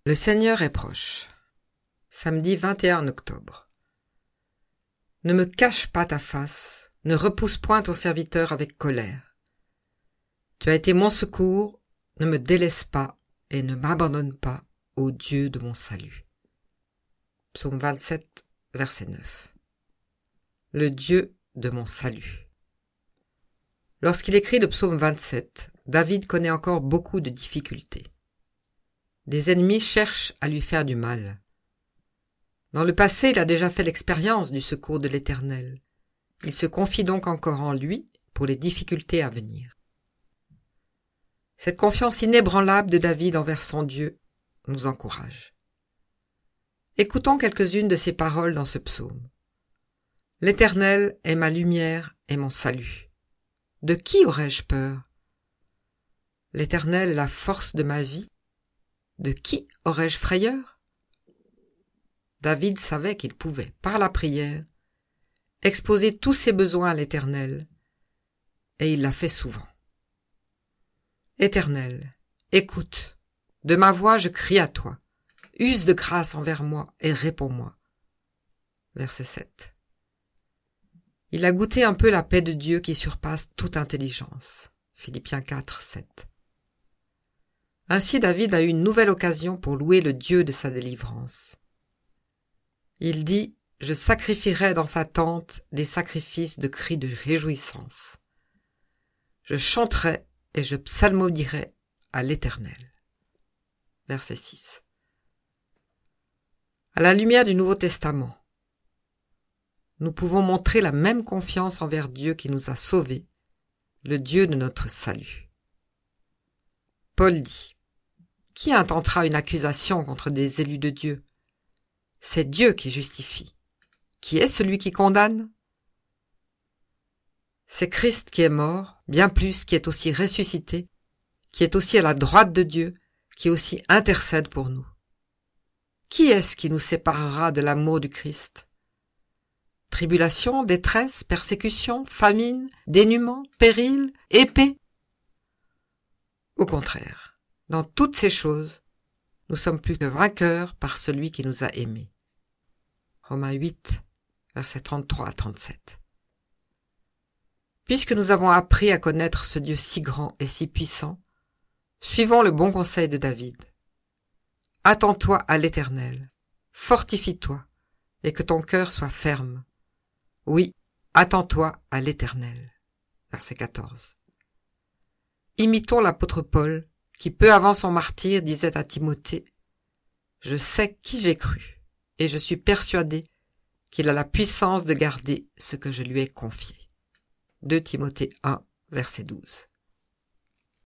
Le Seigneur est proche. Samedi 21 octobre. Ne me cache pas ta face, ne repousse point ton serviteur avec colère. Tu as été mon secours, ne me délaisse pas et ne m'abandonne pas, ô Dieu de mon salut. Psaume 27, verset 9. Le Dieu de mon salut. Lorsqu'il écrit le psaume 27, David connaît encore beaucoup de difficultés. Des ennemis cherchent à lui faire du mal. Dans le passé, il a déjà fait l'expérience du secours de l'Éternel. Il se confie donc encore en lui pour les difficultés à venir. Cette confiance inébranlable de David envers son Dieu nous encourage. Écoutons quelques-unes de ces paroles dans ce psaume. « L'Éternel est ma lumière et mon salut. De qui aurais-je peur? L'Éternel est la force de ma vie. De qui aurais-je frayeur? » David savait qu'il pouvait, par la prière, exposer tous ses besoins à l'Éternel, et il l'a fait souvent. Éternel, écoute, de ma voix je crie à toi, use de grâce envers moi et réponds-moi. Verset 7. Il a goûté un peu la paix de Dieu qui surpasse toute intelligence. Philippiens 4, 7. Ainsi David a eu une nouvelle occasion pour louer le Dieu de sa délivrance. Il dit « Je sacrifierai dans sa tente des sacrifices de cris de réjouissance. Je chanterai et je psalmodierai à l'Éternel. » Verset 6. À la lumière du Nouveau Testament, nous pouvons montrer la même confiance envers Dieu qui nous a sauvés, le Dieu de notre salut. Paul dit « Qui intentera une accusation contre des élus de Dieu? C'est Dieu qui justifie. Qui est celui qui condamne? C'est Christ qui est mort, bien plus, qui est aussi ressuscité, qui est aussi à la droite de Dieu, qui aussi intercède pour nous. Qui est-ce qui nous séparera de l'amour du Christ? Tribulation, détresse, persécution, famine, dénuement, péril, épée? Au contraire, dans toutes ces choses, nous sommes plus que vainqueurs par celui qui nous a aimés. Romains 8, versets 33 à 37. Puisque nous avons appris à connaître ce Dieu si grand et si puissant, suivons le bon conseil de David. Attends-toi à l'Éternel, fortifie-toi, et que ton cœur soit ferme. Oui, attends-toi à l'Éternel. Verset 14. Imitons l'apôtre Paul, qui peu avant son martyre disait à Timothée « Je sais qui j'ai cru, et je suis persuadé qu'il a la puissance de garder ce que je lui ai confié. » 2 Timothée 1, verset 12.